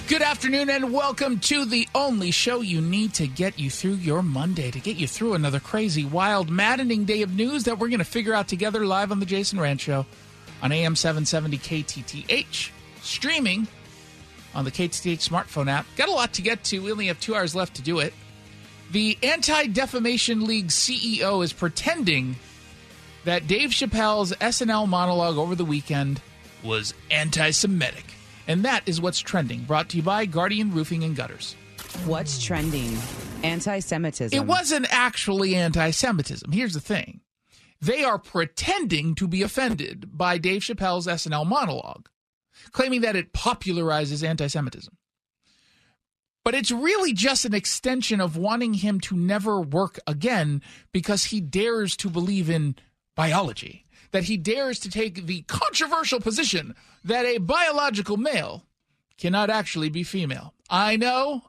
Good afternoon and welcome to the only show you need to get you through your Monday, to get you through another crazy, wild, maddening day of news that we're going to figure out together live on the Jason Rand Show on AM 770 KTTH, streaming on the KTTH smartphone app. Got a lot to get to. We only have 2 hours left to do it. The Anti-Defamation League CEO is pretending that Dave Chappelle's SNL monologue over the weekend was anti-Semitic. And that is what's trending. Brought to you by Guardian Roofing and Gutters. What's trending? Anti-Semitism. It wasn't actually anti-Semitism. Here's the thing. They are pretending to be offended by Dave Chappelle's SNL monologue, claiming that it popularizes anti-Semitism. But it's really just an extension of wanting him to never work again because he dares to believe in biology, that he dares to take the controversial position that a biological male cannot actually be female. I know.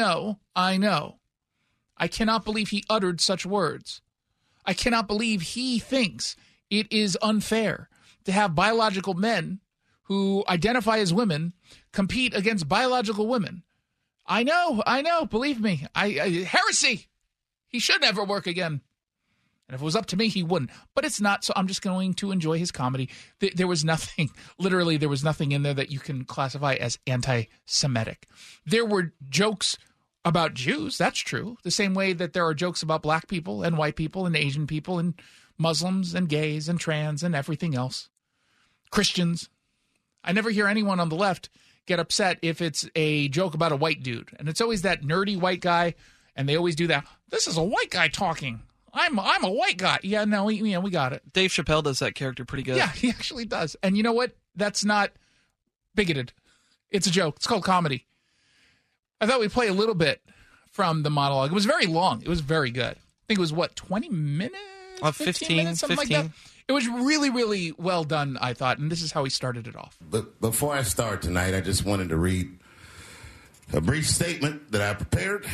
I cannot believe he uttered such words. I cannot believe he thinks it is unfair to have biological men who identify as women compete against biological women. I know, believe me. Heresy! He should never work again. And if it was up to me, he wouldn't. But it's not, so I'm just going to enjoy his comedy. There was nothing, literally, there was nothing in there that you can classify as anti-Semitic. There were jokes about Jews, that's true. The same way that there are jokes about black people and white people and Asian people and Muslims and gays and trans and everything else. Christians. I never hear anyone on the left get upset if it's a joke about a white dude. And it's always that nerdy white guy, and they always do that. This is a white guy talking. I'm a white guy. Yeah, no, we got it. Dave Chappelle does that character pretty good. Yeah, he actually does. And you know what? That's not bigoted. It's a joke. It's called comedy. I thought we'd play a little bit from the monologue. It was very long. It was very good. I think it was, 20 minutes? 15 minutes, something 15. Like that. It was really, really well done, I thought, and this is how he started it off. But before I start tonight, I just wanted to read a brief statement that I prepared.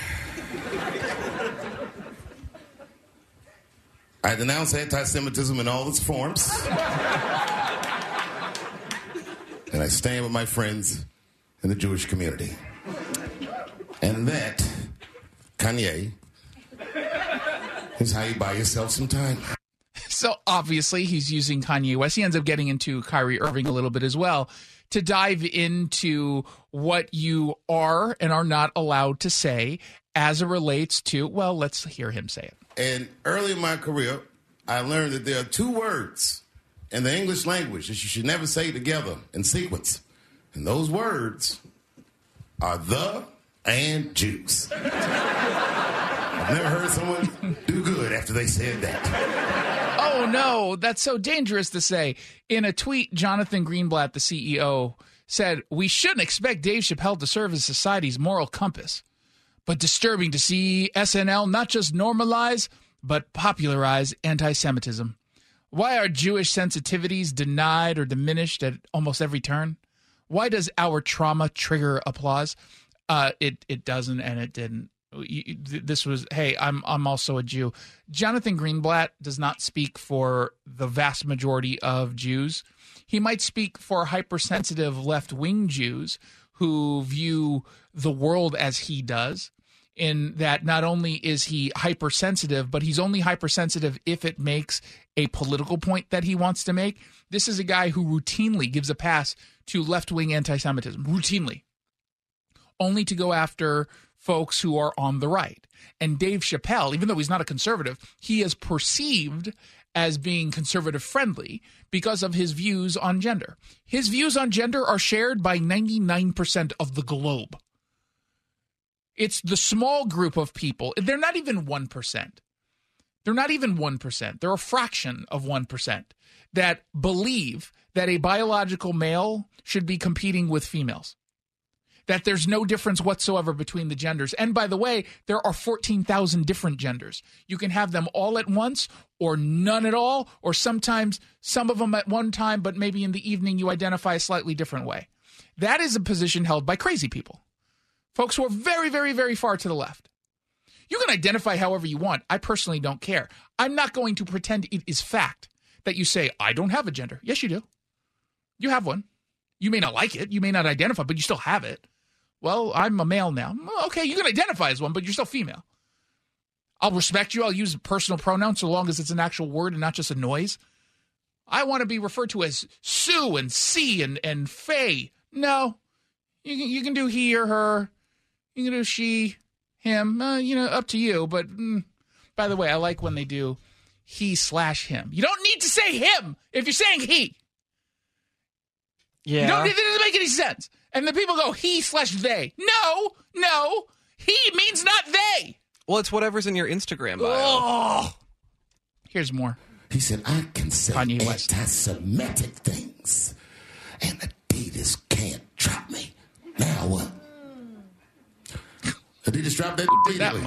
I denounce anti-Semitism in all its forms. And I stand with my friends in the Jewish community. And that, Kanye, is how you buy yourself some time. So obviously he's using Kanye West. He ends up getting into Kyrie Irving a little bit as well to dive into what you are and are not allowed to say as it relates to, well, let's hear him say it. And early in my career, I learned that there are 2 words in the English language that you should never say together in sequence. And those words are the and Jews. I've never heard someone do good after they said that. Oh, no, that's so dangerous to say. In a tweet, Jonathan Greenblatt, the CEO, said, "We shouldn't expect Dave Chappelle to serve as society's moral compass. But disturbing to see SNL not just normalize, but popularize anti-Semitism. Why are Jewish sensitivities denied or diminished at almost every turn? Why does our trauma trigger applause?" It doesn't, and it didn't. This was, hey, I'm also a Jew. Jonathan Greenblatt does not speak for the vast majority of Jews. He might speak for hypersensitive left-wing Jews who view the world as he does, in that not only is he hypersensitive, but he's only hypersensitive if it makes a political point that he wants to make. This is a guy who routinely gives a pass to left-wing anti-Semitism, routinely, only to go after folks who are on the right. And Dave Chappelle, even though he's not a conservative, he is perceived as being conservative-friendly because of his views on gender. His views on gender are shared by 99% of the globe. It's the small group of people. They're not even 1%. They're not even 1%. They're a fraction of 1% that believe that a biological male should be competing with females, that there's no difference whatsoever between the genders. And by the way, there are 14,000 different genders. You can have them all at once or none at all, or sometimes some of them at one time, but maybe in the evening you identify a slightly different way. That is a position held by crazy people. Folks who are very, very, very far to the left. You can identify however you want. I personally don't care. I'm not going to pretend it is fact that you say, I don't have a gender. Yes, you do. You have one. You may not like it. You may not identify, but you still have it. Well, I'm a male now. Okay, you can identify as one, but you're still female. I'll respect you. I'll use personal pronouns so long as it's an actual word and not just a noise. I want to be referred to as Sue and C and Faye. No. You can do he or her. You can do she, him. Up to you. But by the way, I like when they do he/him. You don't need to say him if you're saying he. Yeah. It doesn't make any sense. And the people go he/they. No. He means not they. Well, it's whatever's in your Instagram bio. Oh. Here's more. He said, I can say Kanye West. anti-Semitic things, and Adidas can't drop me. Now what? Adidas dropped that immediately.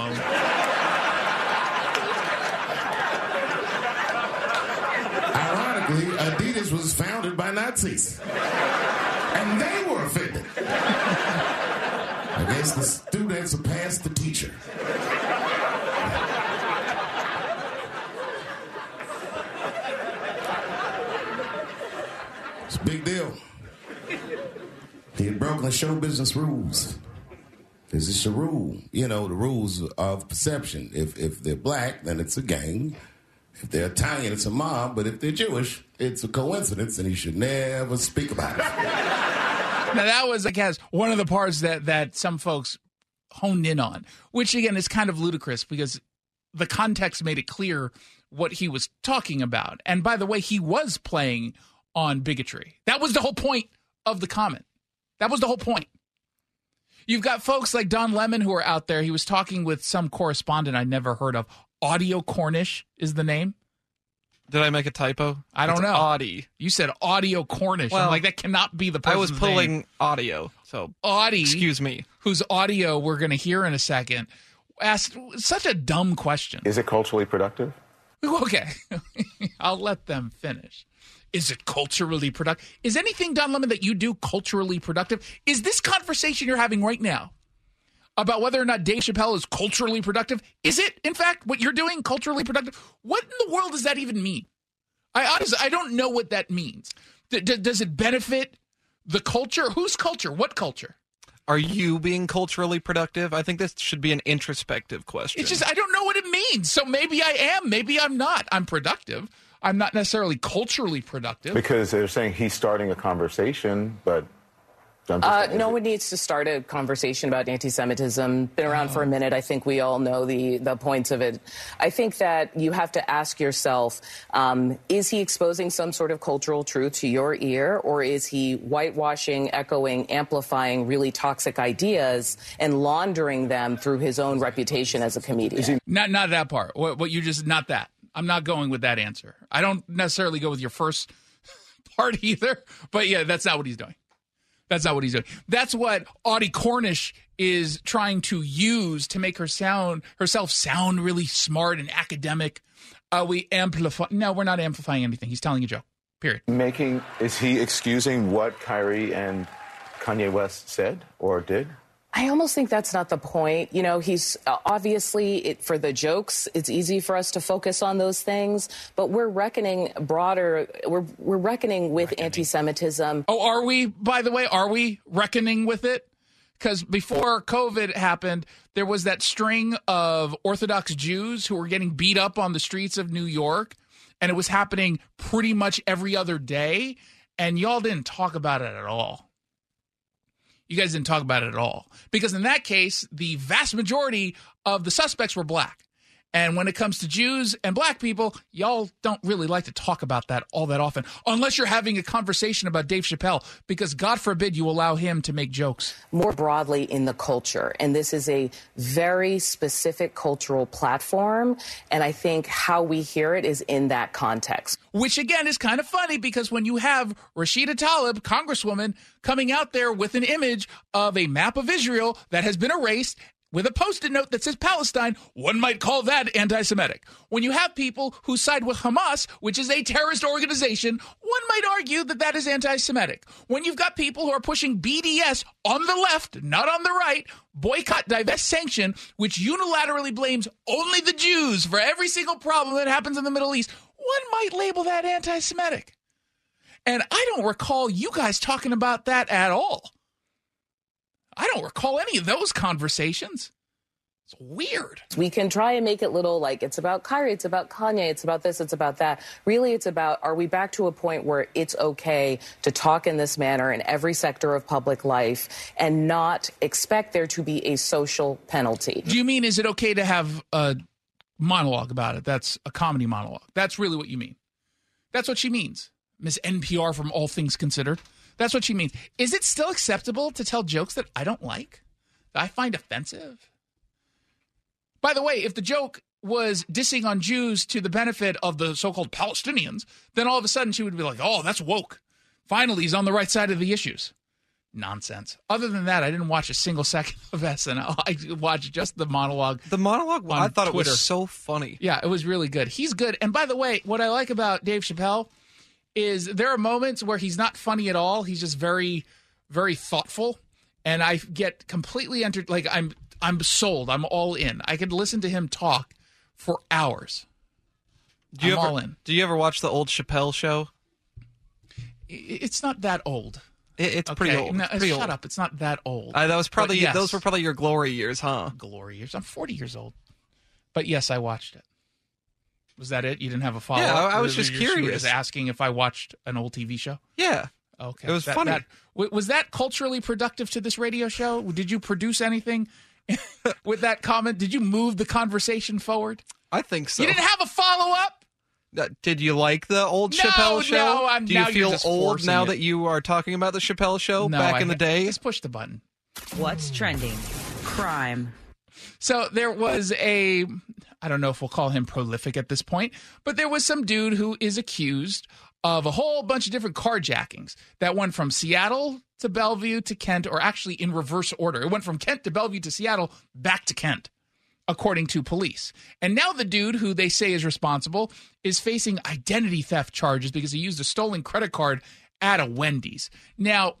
Ironically, Adidas was founded by Nazis, and they were offended. I guess the student surpassed the teacher. It's a big deal. He had broken the show business rules. There's just a rule, the rules of perception. If they're black, then it's a gang. If they're Italian, it's a mob. But if they're Jewish, it's a coincidence, and he should never speak about it. Now, that was, I guess, one of the parts that some folks honed in on, which, again, is kind of ludicrous because the context made it clear what he was talking about. And by the way, he was playing on bigotry. That was the whole point of the comment. That was the whole point. You've got folks like Don Lemon who are out there. He was talking with some correspondent I'd never heard of. Audio Cornish is the name. Did I make a typo? I don't know. Audie. You said Audio Cornish. Well, I'm like, that cannot be the person's I was pulling name. audio, so Audie, excuse me. Whose audio we're going to hear in a second, asked such a dumb question. Is it culturally productive? Okay. I'll let them finish. Is it culturally productive? Is anything, Don Lemon, that you do culturally productive? Is this conversation you're having right now about whether or not Dave Chappelle is culturally productive, is it, in fact, what you're doing culturally productive? What in the world does that even mean? I don't know what that means. Does it benefit the culture? Whose culture? What culture? Are you being culturally productive? I think this should be an introspective question. It's just, I don't know what it means. So maybe I am, maybe I'm not. I'm productive. I'm not necessarily culturally productive. Because they're saying he's starting a conversation, but... no one needs to start a conversation about anti-Semitism. Been around for a minute. I think we all know the points of it. I think that you have to ask yourself, is he exposing some sort of cultural truth to your ear, or is he whitewashing, echoing, amplifying really toxic ideas and laundering them through his own reputation as a comedian? Not that part. What you just, not that. I'm not going with that answer. I don't necessarily go with your first part either, but yeah, that's not what he's doing. That's not what he's doing. That's what Audie Cornish is trying to use to make herself sound really smart and academic. We amplify. No, we're not amplifying anything. He's telling a joke. Period. Is he excusing what Kyrie and Kanye West said or did? I almost think that's not the point. He's obviously, for the jokes, it's easy for us to focus on those things, but we're reckoning broader. We're reckoning with anti-Semitism. Oh, are we, by the way, are we reckoning with it? Because before COVID happened, there was that string of Orthodox Jews who were getting beat up on the streets of New York, and it was happening pretty much every other day, and y'all didn't talk about it at all. You guys didn't talk about it at all. Because in that case, the vast majority of the suspects were black. And when it comes to Jews and black people, y'all don't really like to talk about that all that often, unless you're having a conversation about Dave Chappelle, because God forbid you allow him to make jokes. More broadly in the culture. And this is a very specific cultural platform. And I think how we hear it is in that context. Which, again, is kind of funny because when you have Rashida Tlaib, Congresswoman, coming out there with an image of a map of Israel that has been erased with a Post-it note that says Palestine, one might call that anti-Semitic. When you have people who side with Hamas, which is a terrorist organization, one might argue that that is anti-Semitic. When you've got people who are pushing BDS on the left, not on the right, boycott, divest, sanction, which unilaterally blames only the Jews for every single problem that happens in the Middle East, one might label that anti-Semitic. And I don't recall you guys talking about that at all. I don't recall any of those conversations. It's weird. We can try and make it little like it's about Kyrie, it's about Kanye, it's about this, it's about that. Really, it's about, are we back to a point where it's okay to talk in this manner in every sector of public life and not expect there to be a social penalty? Do you mean, is it okay to have a monologue about it? That's a comedy monologue. That's really what you mean. That's what she means. Miss NPR from All Things Considered. That's what she means. Is it still acceptable to tell jokes that I don't like, that I find offensive? By the way, if the joke was dissing on Jews to the benefit of the so-called Palestinians, then all of a sudden she would be like, oh, that's woke. Finally, he's on the right side of the issues. Nonsense. Other than that, I didn't watch a single second of SNL. I watched just the monologue. The monologue, I thought Twitter. It was so funny. Yeah, it was really good. He's good. And by the way, what I like about Dave Chappelle is there are moments where he's not funny at all. He's just very, very thoughtful. And I get completely entered. Like, I'm sold. I'm all in. I could listen to him talk for hours. I'm all in. Do you ever watch the old Chappelle show? It's not that old. It's pretty old. No, pretty shut old. up. It's not that old. Those were probably your glory years, huh? Glory years. I'm 40 years old. But yes, I watched it. Was that it? You didn't have a follow-up? Yeah, I was just You curious. were just asking if I watched an old TV show? Yeah. Okay. It was funny. Was that culturally productive to this radio show? Did you produce anything with that comment? Did you move the conversation forward? I think so. You didn't have a follow-up? Did you like the old No, Chappelle show? no, Do you now you're feel just old forcing now it. that you are talking about the Chappelle show No, back in the day? Just push the button. What's trending? Crime. So there was I don't know if we'll call him prolific at this point, but there was some dude who is accused of a whole bunch of different carjackings that went from Seattle to Bellevue to Kent, or actually in reverse order. It went from Kent to Bellevue to Seattle, back to Kent, according to police. And now the dude who they say is responsible is facing identity theft charges because he used a stolen credit card at a Wendy's. Now,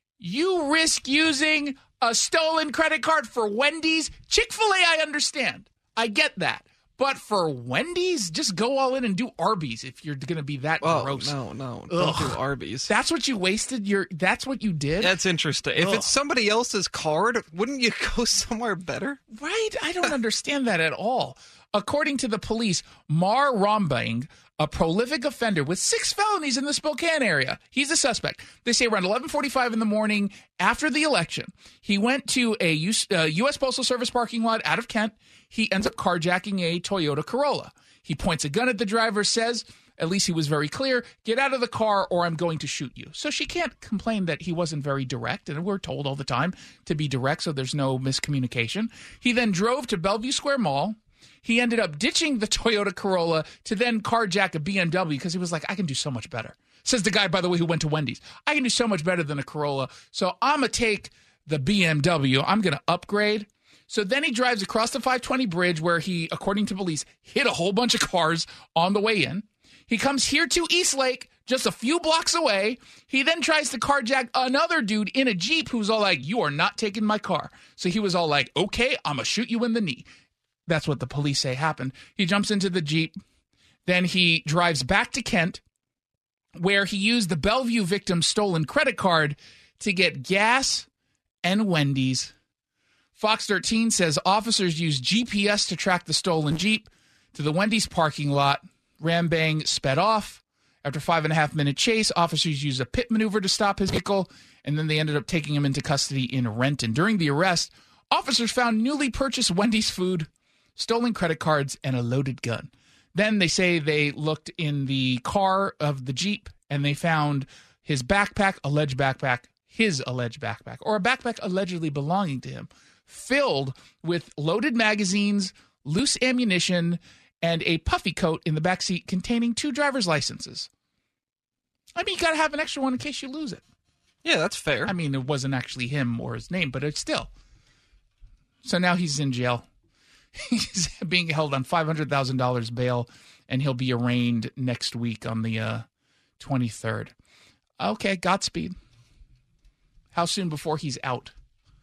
you risk using a stolen credit card for Wendy's? Chick-fil-A, I understand. I get that. But for Wendy's, just go all in and do Arby's if you're going to be that gross. No. Don't do Arby's. That's what you wasted that's what you did? That's interesting. If it's somebody else's card, wouldn't you go somewhere better? Right? I don't understand that at all. According to the police, Mar Rombang, a prolific offender with 6 felonies in the Spokane area. He's a suspect. They say around 11:45 in the morning after the election, he went to a U.S. Postal Service parking lot out of Kent. He ends up carjacking a Toyota Corolla. He points a gun at the driver, says, at least he was very clear, get out of the car or I'm going to shoot you. So she can't complain that he wasn't very direct, and we're told all the time to be direct so there's no miscommunication. He then drove to Bellevue Square Mall. He ended up ditching the Toyota Corolla to then carjack a BMW because he was like, I can do so much better. Says the guy, by the way, who went to Wendy's. I can do so much better than a Corolla, so I'm going to take the BMW. I'm going to upgrade. So then he drives across the 520 bridge where he, according to police, hit a whole bunch of cars on the way in. He comes here to Eastlake, just a few blocks away. He then tries to carjack another dude in a Jeep who's all like, you are not taking my car. So he was all like, okay, I'm going to shoot you in the knee. That's what the police say happened. He jumps into the Jeep. Then he drives back to Kent, where he used the Bellevue victim's stolen credit card to get gas and Wendy's. Fox 13 says officers used GPS to track the stolen Jeep to the Wendy's parking lot. Rambang sped off. After a 5.5-minute chase, officers used a pit maneuver to stop his vehicle, and then they ended up taking him into custody in Renton. During the arrest, officers found newly purchased Wendy's food, stolen credit cards, and a loaded gun. Then they say they looked in the car of the Jeep, and they found his backpack, or a backpack allegedly belonging to him, filled with loaded magazines, loose ammunition, and a puffy coat in the backseat containing 2 driver's licenses. I mean, you got to have an extra one in case you lose it. Yeah, that's fair. I mean, it wasn't actually him or his name, but it's still. So now he's in jail. He's being held on $500,000 bail, and he'll be arraigned next week on the 23rd. Okay, Godspeed. How soon before he's out?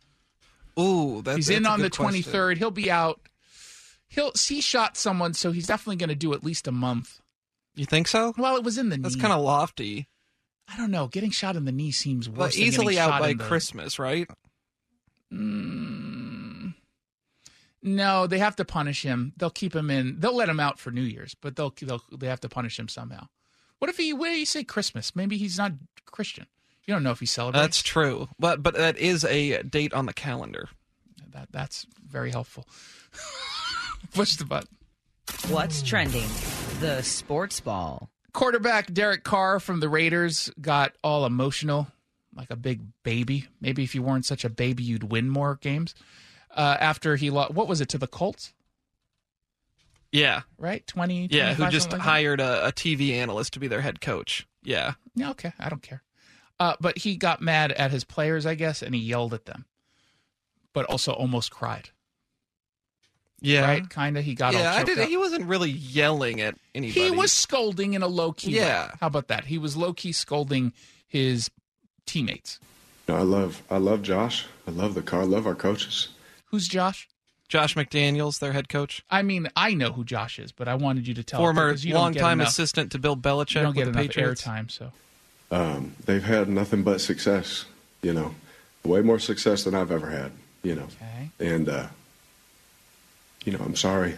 Ooh, he's in on the 23rd. He'll be out. He shot someone, so he's definitely going to do at least a month. You think so? Well, it was in the knee. That's kind of lofty. I don't know. Getting shot in the knee seems worse. But easily out by Christmas, right? No, they have to punish him. They'll keep him in. They'll let him out for New Year's, but they have to punish him somehow. What do you say Christmas? Maybe he's not Christian. You don't know if he celebrates. That's true. But that is a date on the calendar. That's very helpful. Push the button. What's trending? The sports ball. Quarterback Derek Carr from the Raiders got all emotional, like a big baby. Maybe if you weren't such a baby, you'd win more games. After he lost, what was it, to the Colts? Yeah. Right? 20? Yeah, who just like hired a TV analyst to be their head coach. Yeah. Yeah, okay. I don't care. But he got mad at his players, I guess, and he yelled at them. But also almost cried. Yeah. Right? Kind of. He got all choked up. He wasn't really yelling at anybody. He was scolding in a low-key way. How about that? He was low-key scolding his teammates. No, I love Josh. I love the car. I love our coaches. Who's Josh? Josh McDaniels, their head coach. I mean, I know who Josh is, but I wanted you to tell former longtime assistant to Bill Belichick. You don't get with the enough Patriots. airtime, so. They've had nothing but success, way more success than I've ever had, Okay. And, I'm sorry.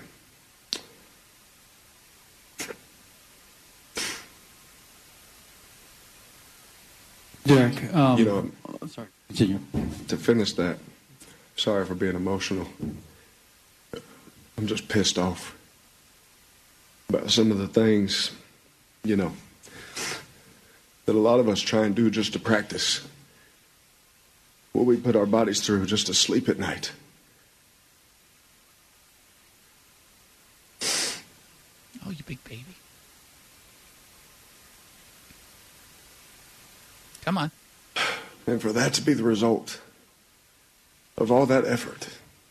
Derek, sorry. Continue. To finish that, sorry for being emotional. I'm just pissed off about some of the things, that a lot of us try and do just to practice what we put our bodies through just to sleep at night. Oh, you big baby. Come on. And for that to be the result of all that effort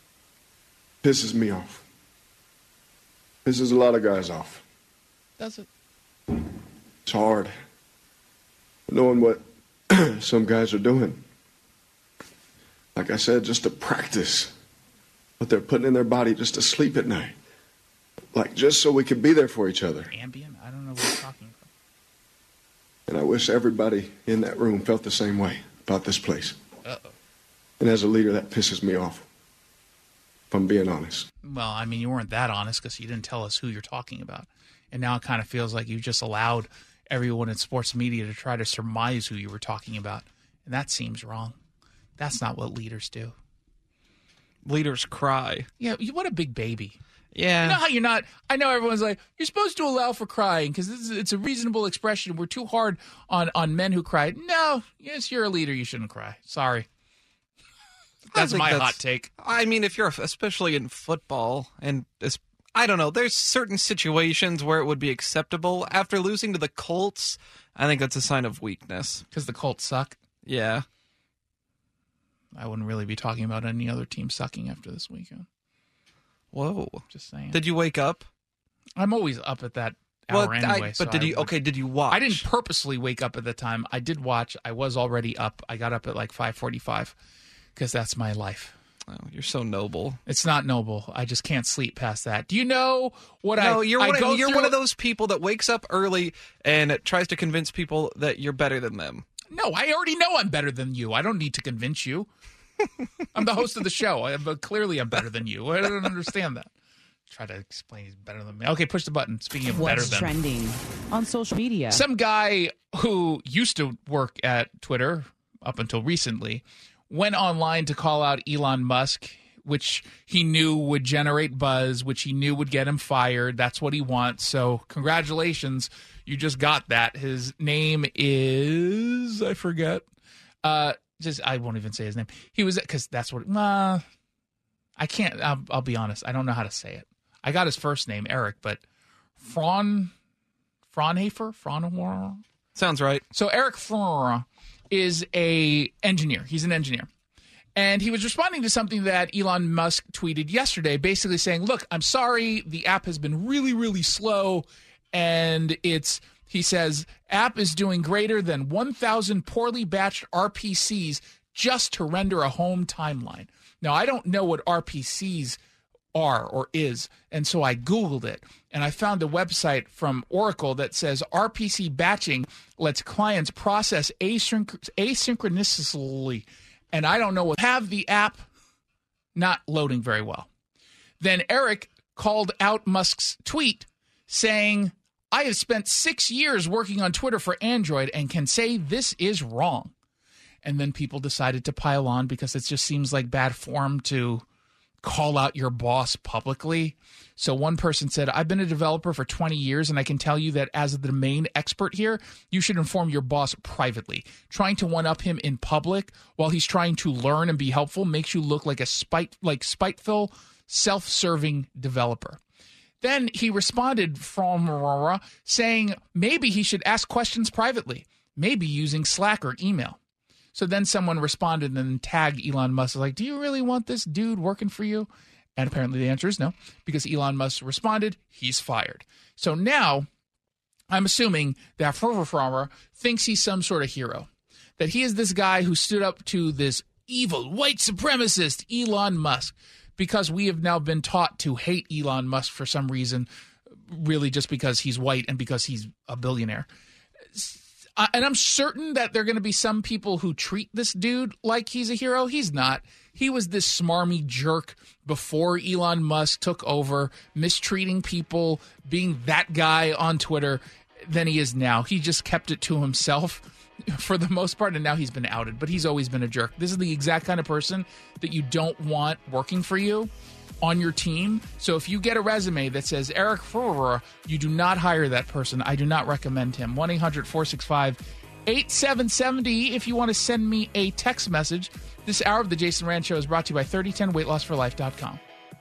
pisses me off. Pisses a lot of guys off. Does it? It's hard knowing what some guys are doing. Like I said, just to practice what they're putting in their body just to sleep at night. Like just so we can be there for each other. Ambien? I don't know what you're talking about. And I wish everybody in that room felt the same way about this place. Uh-oh. And as a leader, that pisses me off, if I'm being honest. Well, I mean, you weren't that honest because you didn't tell us who you're talking about. And now it kind of feels like you just allowed everyone in sports media to try to surmise who you were talking about. And that seems wrong. That's not what leaders do. Leaders cry. Yeah, what a big baby. Yeah. You know how you're not, I know everyone's like, you're supposed to allow for crying because it's a reasonable expression. We're too hard on men who cry. No, yes, you're a leader. You shouldn't cry. Sorry. That's my hot take. I mean, if you're, especially in football, and I don't know, there's certain situations where it would be acceptable. After losing to the Colts, I think that's a sign of weakness. Because the Colts suck? Yeah. I wouldn't really be talking about any other team sucking after this weekend. Whoa. Just saying. Did you wake up? I'm always up at that hour anyway. But did you watch? I didn't purposely wake up at the time. I did watch. I was already up. I got up at like 5:45 because that's my life. Oh, you're so noble. It's not noble. I just can't sleep past that. Do you know what you're one of those people that wakes up early and tries to convince people that you're better than them. No, I already know I'm better than you. I don't need to convince you. I'm the host of the show, but clearly I'm better than you. I don't understand that. Try to explain he's better than me. Okay, push the button. Speaking of better than. What's trending on social media? Some guy who used to work at Twitter up until recently went online to call out Elon Musk, which he knew would generate buzz, which he knew would get him fired. That's what he wants. So congratulations. You just got that. His name is, I forget. I won't even say his name. He was, because that's what, I can't, I'll be honest. I don't know how to say it. I got his first name, Eric, but Fraunhofer? Sounds right. So Eric Fraunhofer is a engineer. He's an engineer. And he was responding to something that Elon Musk tweeted yesterday, basically saying, look, I'm sorry, the app has been really, really slow. And he says, app is doing greater than 1,000 poorly batched RPCs just to render a home timeline. Now, I don't know what RPCs are or is, and so I Googled it, and I found a website from Oracle that says RPC batching lets clients process asynchronously, and I don't know what. Have the app Not loading very well. Then Eric called out Musk's tweet saying, I have spent 6 years working on Twitter for Android and can say this is wrong. And then people decided to pile on because it just seems like bad form to call out your boss publicly. So one person said, I've been a developer for 20 years, and I can tell you that as the domain expert here, you should inform your boss privately. Trying to one-up him in public while he's trying to learn and be helpful makes you look like a spiteful, self-serving developer. Then he responded from Aurora saying maybe he should ask questions privately, maybe using Slack or email. So then someone responded and tagged Elon Musk like, do you really want this dude working for you? And apparently the answer is no, because Elon Musk responded, he's fired. So now I'm assuming that Farmer thinks he's some sort of hero, that he is this guy who stood up to this evil white supremacist Elon Musk, because we have now been taught to hate Elon Musk for some reason, really just because he's white and because he's a billionaire. And I'm certain that there are going to be some people who treat this dude like he's a hero. He's not. He was this smarmy jerk before Elon Musk took over, mistreating people, being that guy on Twitter than he is now. He just kept it to himself for the most part, and now he's been outed. But he's always been a jerk. This is the exact kind of person that you don't want working for you on your team. So if you get a resume that says Eric Ferrer, you do not hire that person. I do not recommend him. 1-800-465-8770 if you want to send me a text message. This hour of the Jason Rand Show is brought to you by 3010weightlossforlife.com.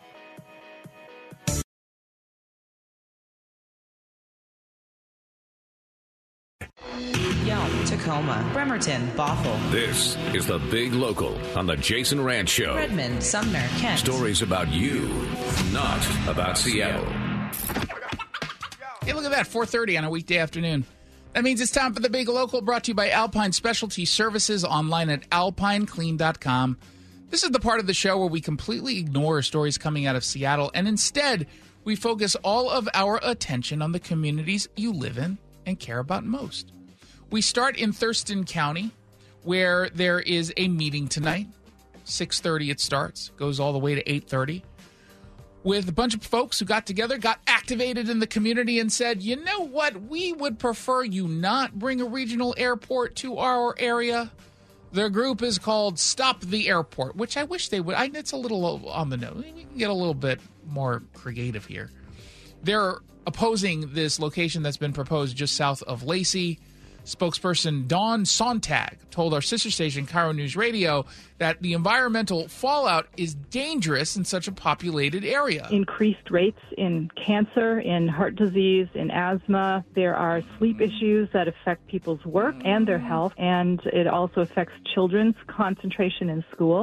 Yelm, Tacoma, Bremerton, Bothell. This is the Big Local on the Jason Rand Show. Redmond, Sumner, Kent. Stories about you, not about Seattle. Hey, look at that, 4:30 on a weekday afternoon. That means it's time for the Big Local, brought to you by Alpine Specialty Services, online at alpineclean.com. This is the part of the show where we completely ignore stories coming out of Seattle, and instead we focus all of our attention on the communities you live in and care about most. We start in Thurston County, where there is a meeting tonight. 6:30 it starts, goes all the way to 8:30, with a bunch of folks who got together, got activated in the community and said, you know what, we would prefer you not bring a regional airport to our area. Their group is called Stop the Airport, which I wish they would. It's a little on the nose. We can get a little bit more creative here. They're opposing this location that's been proposed just south of Lacey. Spokesperson Dawn Sontag told our sister station, Cairo News Radio, that the environmental fallout is dangerous in such a populated area. Increased rates in cancer, in heart disease, in asthma. There are sleep issues that affect people's work and their health, and it also affects children's concentration in school.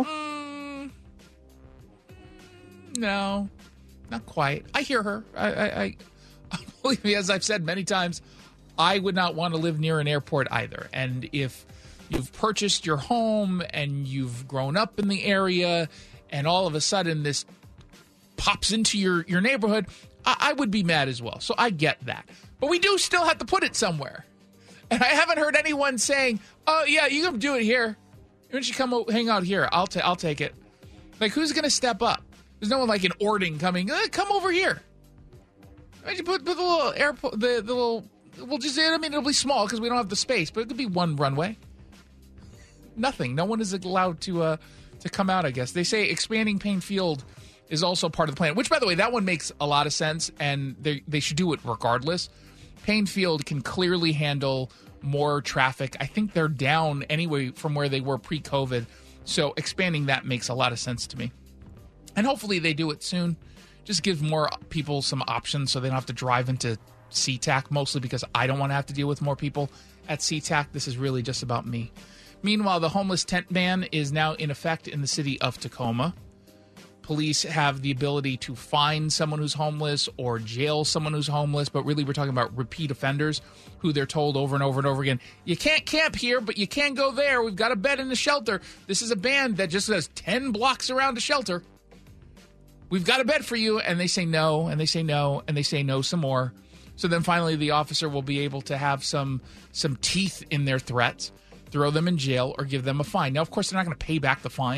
No, not quite. I hear her. I believe me, as I've said many times, I would not want to live near an airport either. And if you've purchased your home and you've grown up in the area and all of a sudden this pops into your neighborhood, I would be mad as well. So I get that. But we do still have to put it somewhere. And I haven't heard anyone saying, oh, yeah, you can do it here. Why don't you come hang out here? I'll take it. Like, who's going to step up? There's no one like in Ording coming, come over here. Why don't you put the little airport, the little... We'll just, I mean, it'll be small because we don't have the space, but it could be one runway. Nothing. No one is allowed to come out, I guess. They say expanding Payne Field is also part of the plan, which, by the way, that one makes a lot of sense, and they should do it regardless. Payne Field can clearly handle more traffic. I think they're down anyway from where they were pre-COVID, so expanding that makes a lot of sense to me. And hopefully they do it soon. Just give more people some options so they don't have to drive into SeaTac, mostly because I don't want to have to deal with more people at SeaTac. This is really just about me. Meanwhile, the homeless tent ban is now in effect in the city of Tacoma. Police have the ability to fine someone who's homeless or jail someone who's homeless, but really we're talking about repeat offenders who they're told over and over and over again, you can't camp here, but you can go there. We've got a bed in the shelter. This is a ban that just has 10 blocks around a shelter. We've got a bed for you. And they say no, and they say no, and they say no some more. So then finally the officer will be able to have some teeth in their threats, throw them in jail, or give them a fine. Now, of course, they're not going to pay back the fine,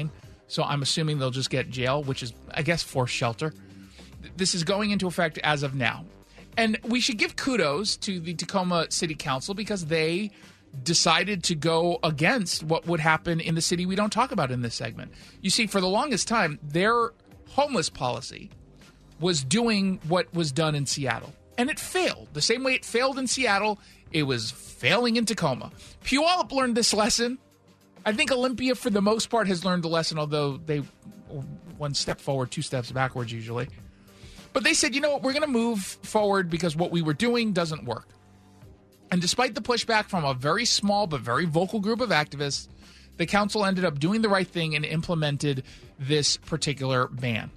So I'm assuming they'll just get jail, which is, I guess, forced shelter. This is going into effect as of now. And we should give kudos to the Tacoma City Council because they decided to go against what would happen in the city we don't talk about in this segment. You see, for the longest time, their homeless policy was doing what was done in Seattle. And it failed. The same way it failed in Seattle, it was failing in Tacoma. Puyallup learned this lesson. I think Olympia, for the most part, has learned the lesson, although they one step forward, two steps backwards usually. But they said, you know what, we're going to move forward because what we were doing doesn't work. And despite the pushback from a very small but very vocal group of activists, the council ended up doing the right thing and implemented this particular ban.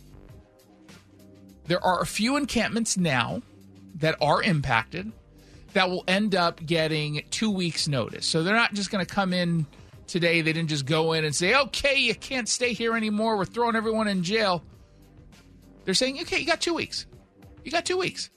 There are a few encampments now that are impacted that will end up getting 2 weeks' notice. So they're not just going to come in today. They didn't just go in and say, okay, you can't stay here anymore. We're throwing everyone in jail. They're saying, okay, you got 2 weeks. You got 2 weeks.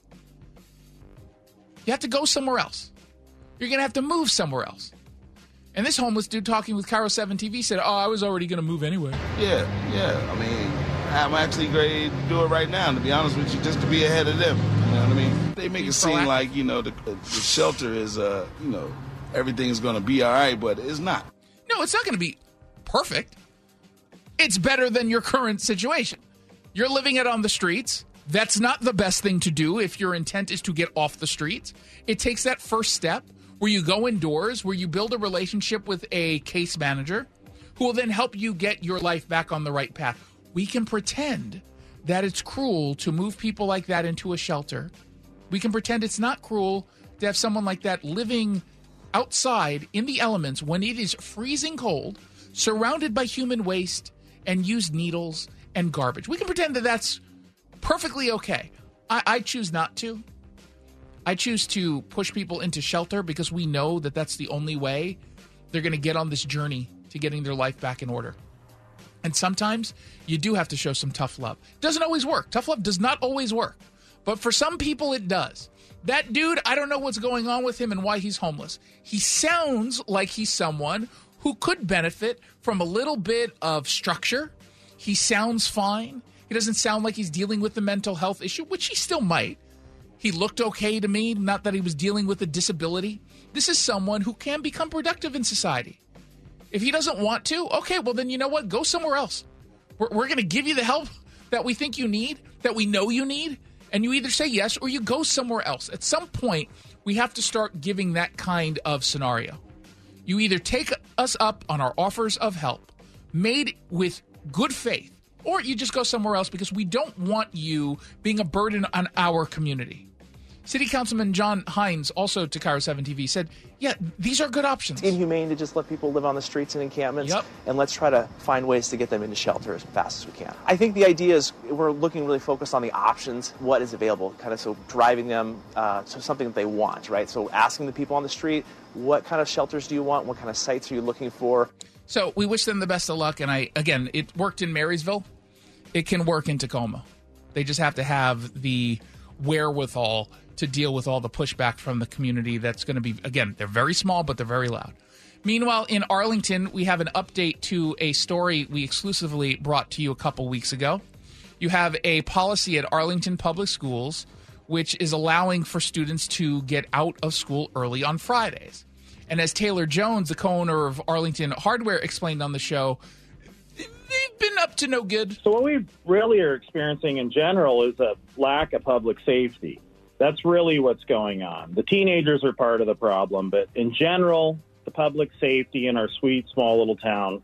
You have to go somewhere else. You're going to have to move somewhere else. And this homeless dude talking with Cairo 7 TV said, I was already going to move anyway. Yeah. I mean, I'm actually ready to do it right now, to be honest with you, just to be ahead of them. You know what I mean? They make it seem like, the shelter is, everything's going to be all right, but it's not. No, it's not going to be perfect. It's better than your current situation. You're living it on the streets. That's not the best thing to do if your intent is to get off the streets. It takes that first step where you go indoors, where you build a relationship with a case manager who will then help you get your life back on the right path. We can pretend that it's cruel to move people like that into a shelter. We can pretend it's not cruel to have someone like that living outside in the elements when it is freezing cold, surrounded by human waste and used needles and garbage. We can pretend that that's perfectly okay. I choose not to. I choose to push people into shelter because we know that that's the only way they're going to get on this journey to getting their life back in order. And sometimes you do have to show some tough love. It doesn't always work. Tough love does not always work. But for some people, it does. That dude, I don't know what's going on with him and why he's homeless. He sounds like he's someone who could benefit from a little bit of structure. He sounds fine. He doesn't sound like he's dealing with the mental health issue, which he still might. He looked okay to me, not that he was dealing with a disability. This is someone who can become productive in society. If he doesn't want to, okay, well then you know what? Go somewhere else. We're going to give you the help that we think you need, that we know you need, and you either say yes or you go somewhere else. At some point, we have to start giving that kind of scenario. You either take us up on our offers of help made with good faith, or you just go somewhere else because we don't want you being a burden on our community. City Councilman John Hines, also to Cairo 7 TV, said, yeah, these are good options. It's inhumane to just let people live on the streets and encampments, and let's try to find ways to get them into shelter as fast as we can. I think the idea is we're looking really focused on the options, what is available, kind of so driving them to something that they want, right? So asking the people on the street, what kind of shelters do you want? What kind of sites are you looking for? So we wish them the best of luck, and again, it worked in Marysville. It can work in Tacoma. They just have to have the wherewithal to deal with all the pushback from the community that's going to be, again, they're very small, but they're very loud. Meanwhile, in Arlington, we have an update to a story we exclusively brought to you a couple weeks ago. You have a policy at Arlington Public Schools which is allowing for students to get out of school early on Fridays. And as Taylor Jones, the co-owner of Arlington Hardware, explained on the show, they've been up to no good. So what we really are experiencing in general is a lack of public safety. That's really what's going on. The teenagers are part of the problem, but in general, the public safety in our sweet, small little town,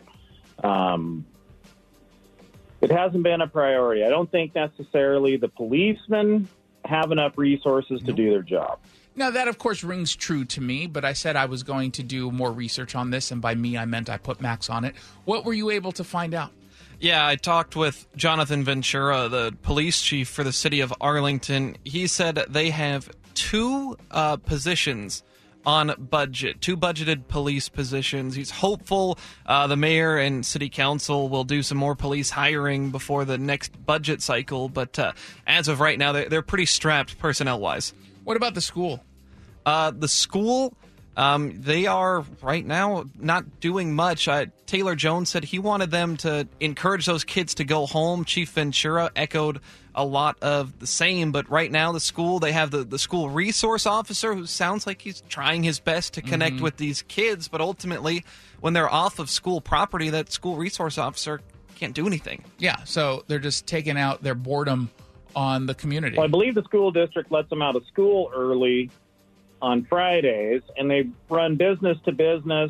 it hasn't been a priority. I don't think necessarily the policemen have enough resources to do their job. Now, that, of course, rings true to me, but I said I was going to do more research on this, and by me, I meant I put Max on it. What were you able to find out? Yeah, I talked with Jonathan Ventura, the police chief for the city of Arlington. He said they have two positions on budget, two budgeted police positions. He's hopeful the mayor and city council will do some more police hiring before the next budget cycle, but as of right now, they're pretty strapped personnel-wise. What about the school? The school, They are right now not doing much. Taylor Jones said he wanted them to encourage those kids to go home. Chief Ventura echoed a lot of the same, but right now they have the school resource officer who sounds like he's trying his best to connect with these kids, but ultimately when they're off of school property, that school resource officer can't do anything. Yeah, so they're just taking out their boredom on the community. Well, I believe the school district lets them out of school early on Fridays, and they run business to business,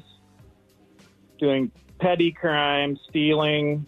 doing petty crimes, stealing,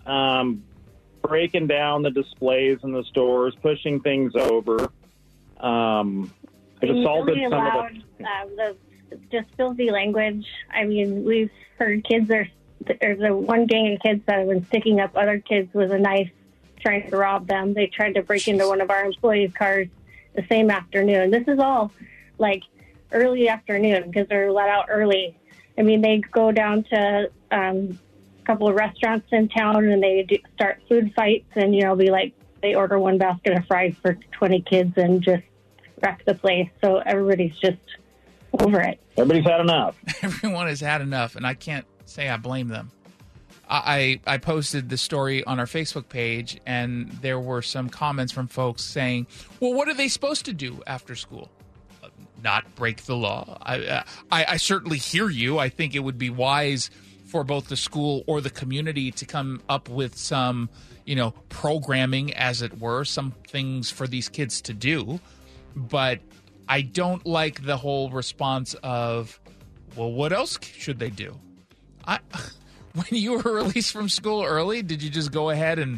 breaking down the displays in the stores, pushing things over. They've assaulted some of the just filthy language. I mean, we've heard there's a one gang of kids that have been sticking up other kids with a knife, trying to rob them. They tried to break into one of our employees' cars the same afternoon. This is all like early afternoon because they're let out early. I mean, they go down to a couple of restaurants in town and they start food fights, and be like they order one basket of fries for 20 kids and just wreck the place. So everybody's just over it. Everybody's had enough. Everyone has had enough, and I can't say I blame them. I posted the story on our Facebook page, and there were some comments from folks saying, well, what are they supposed to do after school? Not break the law. I certainly hear you. I think it would be wise for both the school or the community to come up with some, programming, as it were, some things for these kids to do. But I don't like the whole response of, well, what else should they do? When you were released from school early, did you just go ahead and,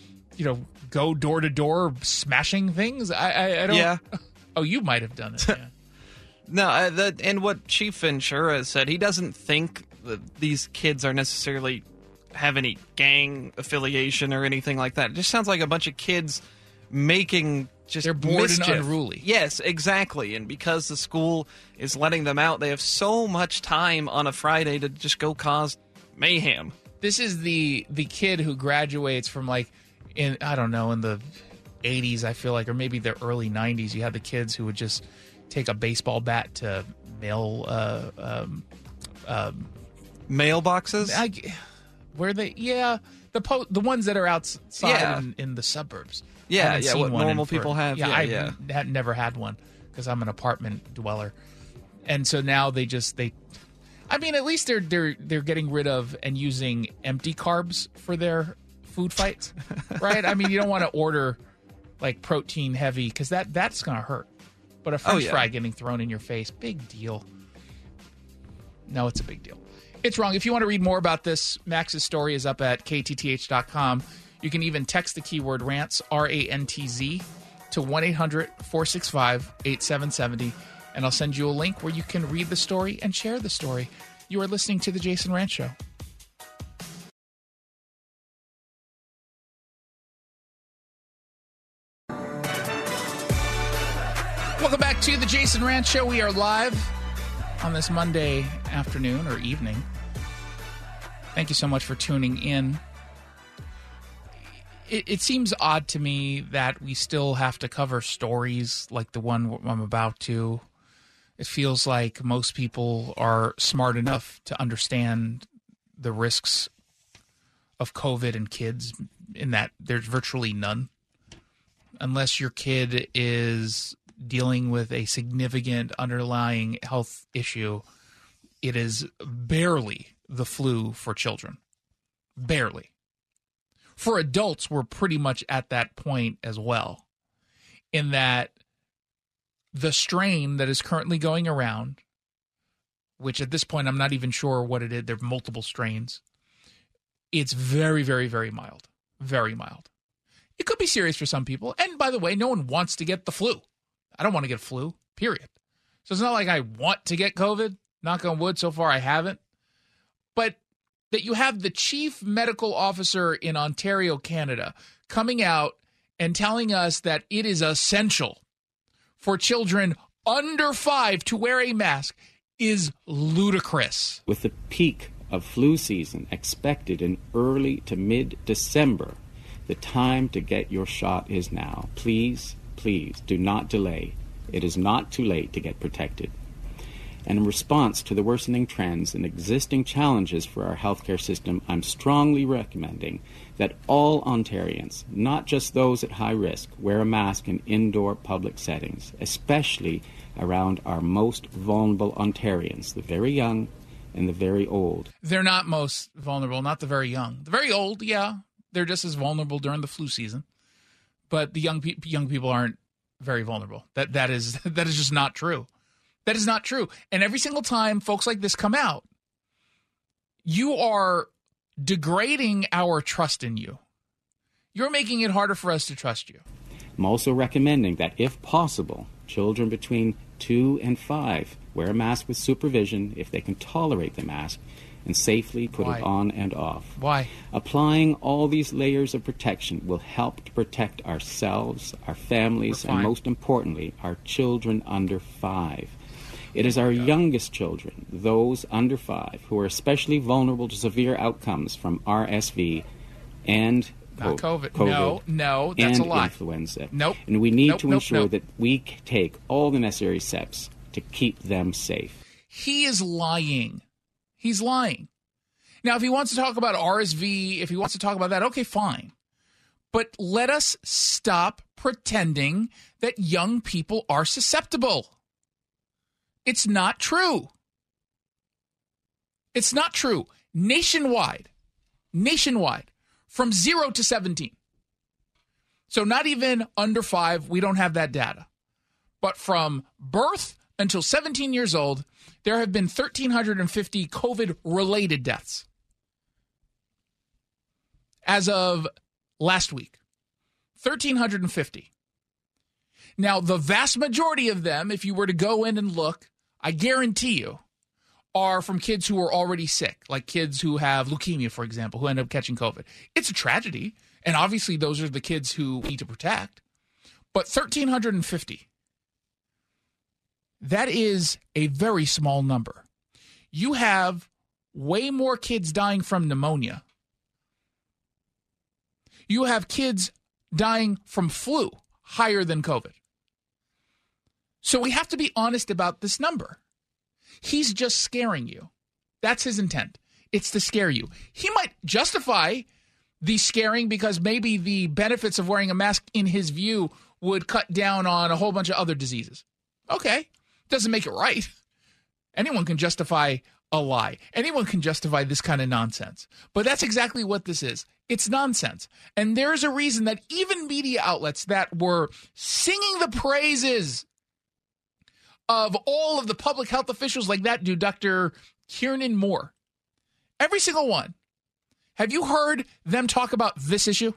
go door to door smashing things? I don't. Yeah. Oh, you might have done it. Yeah. No, and what Chief Ventura said, he doesn't think that these kids are necessarily have any gang affiliation or anything like that. It just sounds like a bunch of kids making they're bored mischief. And unruly. Yes, exactly. And because the school is letting them out, they have so much time on a Friday to just go cause mayhem. This is the kid who graduates from in the 80s, I feel like, or maybe the early 90s. You had the kids who would just take a baseball bat to mail mailboxes. The ones that are outside in the suburbs. Yeah, what normal people have. I had never had one because I'm an apartment dweller, and so now they. I mean, at least they're getting rid of and using empty carbs for their food fights, right? I mean, you don't want to order protein heavy because that's gonna hurt. But a French fry getting thrown in your face, big deal. No, it's a big deal. It's wrong. If you want to read more about this, Max's story is up at KTTH.com. You can even text the keyword rants, RANTZ, to 1-800-465-8770, and I'll send you a link where you can read the story and share the story. You are listening to The Jason Rantz Show. Welcome back to The Jason Rantz Show. We are live on this Monday afternoon or evening. Thank you so much for tuning in. It seems odd to me that we still have to cover stories like the one I'm about to. It feels like most people are smart enough to understand the risks of COVID in kids, in that there's virtually none. Unless your kid is dealing with a significant underlying health issue, it is barely the flu for children. Barely. For adults, we're pretty much at that point as well, in that the strain that is currently going around, which at this point I'm not even sure what it is, there are multiple strains, it's very, very, very mild. Very mild. It could be serious for some people. And by the way, no one wants to get the flu. I don't want to get flu, period. So it's not like I want to get COVID. Knock on wood, so far I haven't. But that you have the chief medical officer in Ontario, Canada, coming out and telling us that it is essential for children under 5 to wear a mask is ludicrous. With the peak of flu season expected in early to mid-December, the time to get your shot is now. Please, please do not delay. It is not too late to get protected. And in response to the worsening trends and existing challenges for our healthcare system, I'm strongly recommending that all Ontarians, not just those at high risk, wear a mask in indoor public settings, especially around our most vulnerable Ontarians, the very young and the very old. They're not most vulnerable, not the very young. The very old, yeah, they're just as vulnerable during the flu season. But the young people aren't very vulnerable. That is just not true. That is not true. And every single time folks like this come out, you are degrading our trust in you. You're making it harder for us to trust you. I'm also recommending that, if possible, children between 2 and 5 wear a mask with supervision if they can tolerate the mask and safely put it on and off. Why? Applying all these layers of protection will help to protect ourselves, our families, and most importantly, our children under 5. It is our youngest children, those under 5, who are especially vulnerable to severe outcomes from RSV and not COVID. No, that's a lie. Influenza. Nope. And we need to ensure that we take all the necessary steps to keep them safe. He is lying. He's lying. Now, if he wants to talk about RSV, if he wants to talk about that, okay, fine. But let us stop pretending that young people are susceptible. It's not true. It's not true. Nationwide, from 0 to 17. So not even under 5, we don't have that data. But from birth until 17 years old, there have been 1,350 COVID-related deaths as of last week. 1,350. Now, the vast majority of them, if you were to go in and look, I guarantee you, are from kids who are already sick, like kids who have leukemia, for example, who end up catching COVID. It's a tragedy, and obviously those are the kids who we need to protect. But 1,350, that is a very small number. You have way more kids dying from pneumonia. You have kids dying from flu, higher than COVID. So we have to be honest about this number. He's just scaring you. That's his intent. It's to scare you. He might justify the scaring because maybe the benefits of wearing a mask, in his view, would cut down on a whole bunch of other diseases. Okay. Doesn't make it right. Anyone can justify a lie. Anyone can justify this kind of nonsense. But that's exactly what this is. It's nonsense. And there's a reason that even media outlets that were singing the praises of all of the public health officials like that do, Dr. Kiernan Moore, every single one. Have you heard them talk about this issue?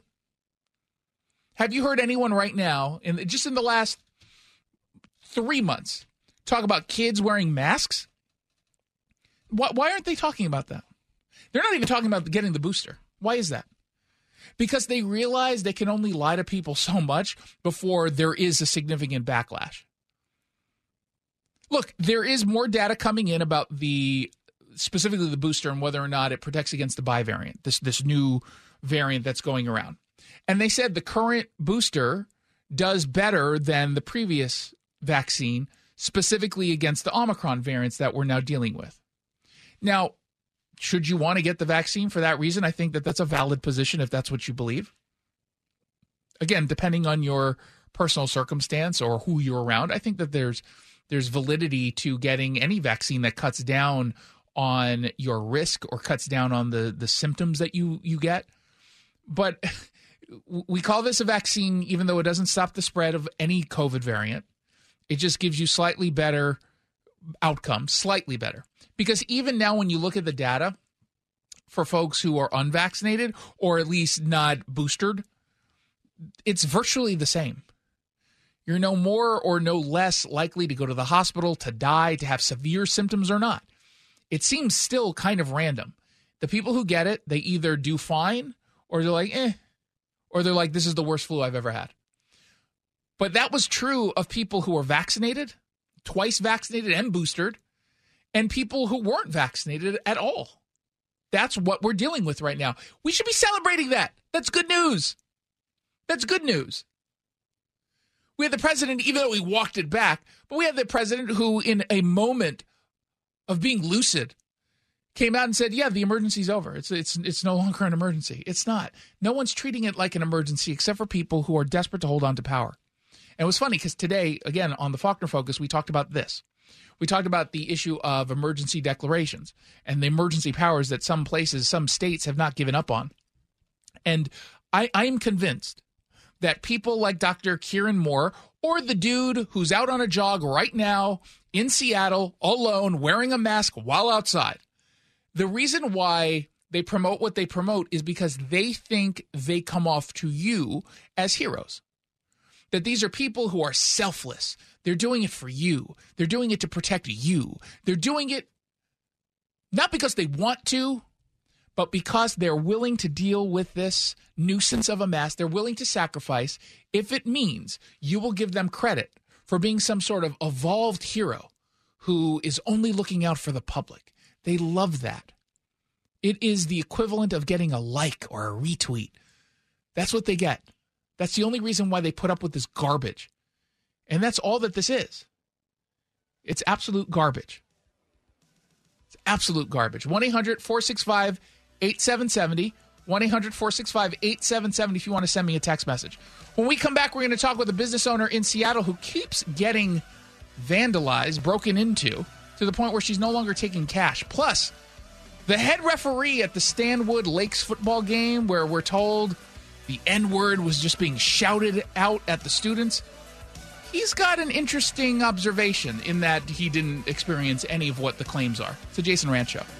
Have you heard anyone right now, just in the last 3 months, talk about kids wearing masks? Why aren't they talking about that? They're not even talking about getting the booster. Why is that? Because they realize they can only lie to people so much before there is a significant backlash. Look, there is more data coming in about specifically the booster and whether or not it protects against the bivariant, this new variant that's going around. And they said the current booster does better than the previous vaccine, specifically against the Omicron variants that we're now dealing with. Now, should you want to get the vaccine for that reason? I think that that's a valid position if that's what you believe. Again, depending on your personal circumstance or who you're around, I think that there's validity to getting any vaccine that cuts down on your risk or cuts down on the symptoms that you get. But we call this a vaccine even though it doesn't stop the spread of any COVID variant. It just gives you slightly better outcomes, slightly better. Because even now when you look at the data for folks who are unvaccinated or at least not boosted, it's virtually the same. You're no more or no less likely to go to the hospital, to die, to have severe symptoms or not. It seems still kind of random. The people who get it, they either do fine or they're like, or they're like, this is the worst flu I've ever had. But that was true of people who were vaccinated, twice vaccinated and boosted, and people who weren't vaccinated at all. That's what we're dealing with right now. We should be celebrating that. That's good news. That's good news. We had the president, even though he walked it back, but we had the president who, in a moment of being lucid, came out and said, yeah, the emergency's over. It's no longer an emergency. It's not. No one's treating it like an emergency except for people who are desperate to hold on to power. And it was funny because today, again, on the Faulkner Focus, we talked about this. We talked about the issue of emergency declarations and the emergency powers that some places, some states have not given up on. And I am convinced that people like Dr. Kieran Moore or the dude who's out on a jog right now in Seattle alone wearing a mask while outside, the reason why they promote what they promote is because they think they come off to you as heroes. That these are people who are selfless. They're doing it for you. They're doing it to protect you. They're doing it not because they want to, but because they're willing to deal with this nuisance of a mask. They're willing to sacrifice if it means you will give them credit for being some sort of evolved hero who is only looking out for the public. They love that. It is the equivalent of getting a like or a retweet. That's what they get. That's the only reason why they put up with this garbage. And that's all that this is. It's absolute garbage. It's absolute garbage. 1-800-465-8770. 1-800-465-8770 if you want to send me a text message. When we come back, we're going to talk with a business owner in Seattle who keeps getting vandalized, broken into, to the point where she's no longer taking cash. Plus, the head referee at the Stanwood Lakes football game where we're told the N-word was just being shouted out at the students. He's got an interesting observation in that he didn't experience any of what the claims are. It's a Jason Rantz Show.